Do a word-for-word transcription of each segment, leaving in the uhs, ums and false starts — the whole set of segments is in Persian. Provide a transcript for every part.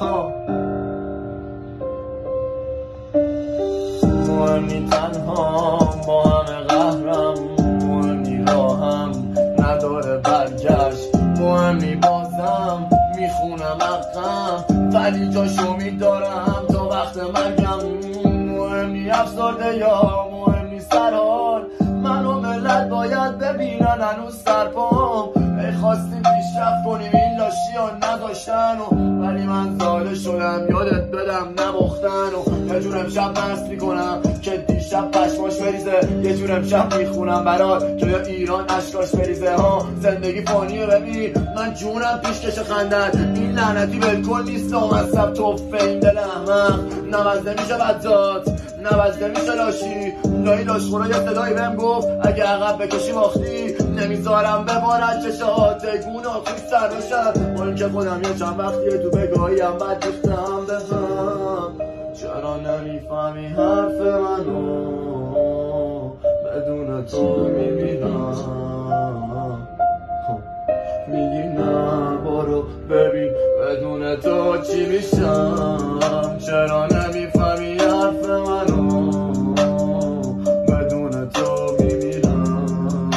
مهمی تنها با همه قهرم، مهمی راهم نداره برگشت، مهمی بازم میخونم حقم ولی جاشو میدارم تا وقت مرگم. مهمی افسرده یا مهمی سرحال، من و ملت باید ببینن هنوز سرپام. ای خواستیم پیشرفت کنیم این لاشی ها نداشتن و ولی من زاله شدم یادت بدم نبختن و یه جور امشب مست میکنم که دیشب پشماش بریزه، یه جور امشب میخونم برات که ایران اشکاش بریزه. ها زندگی فانیه ببین من جونم پیشکش خندت، این لعنتی بالکل نیست و مصب توفه این دل احمق. نوزده میشه بدزاد نوزده میشه لاشی، لایی لاشخورا یه صدایی بهم گفت اگه عقب بکشی باختی، نمیذارم ببارد چشات گونه آخوی سر بشد. اون که خودم یه چند وقتیه تو بگاهیم بد ریختم بهم، چرا نمیفهمی حرف منو بدون تو میمیرم. میگی نه برو ببین بدون تو چی میشم، چرا نمیفهمی حرف منو بدون تو میمیرم.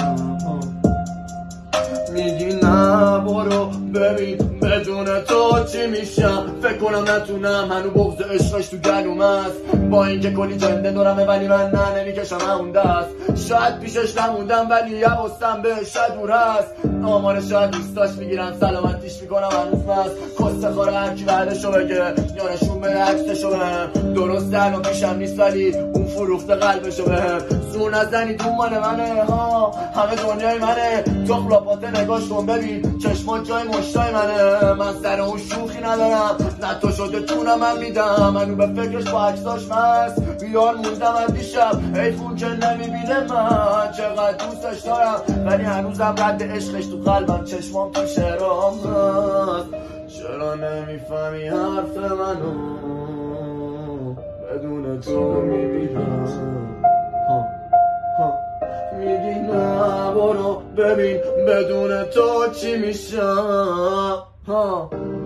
میگی نه برو ببین بدون تو چی میشم، فکر کنم نتونم هنو بغض عشقش تو گلوم است، با اینکه کلی جنده دورمه ولی من نه نمیکشم همون دست. شاید پیشش نموندم ولی حواسم بهش دور هست، آمار شاید دوستاش میگیرن سلامتیش میکنم هنوز مست. کسته خواره هرکی بعدشو بگه یا نشون به عکسشو بهم، درست الان پیشم نیست ولی اون فروخته قلبشو بهم. زور نزنی تو مال منه ها همه دنیای منه، تو خلاپات نگاش کن ببین چشمات جای مشتای منه. من سر اون شوخی ندارم نه تو شده تونم من میدم، منو به فکرش با عکساش مست بیار موندم از دیشب. حیفون که نمیبینه من چقدر دوستش دارم ولی هنوزم رد عشقش تو قلبم، چشمام تو شعرام هست. چرا نمیفهمی حرف منو بدون تو میبینم. میگی نه برو ببین بدون تو چی میشم.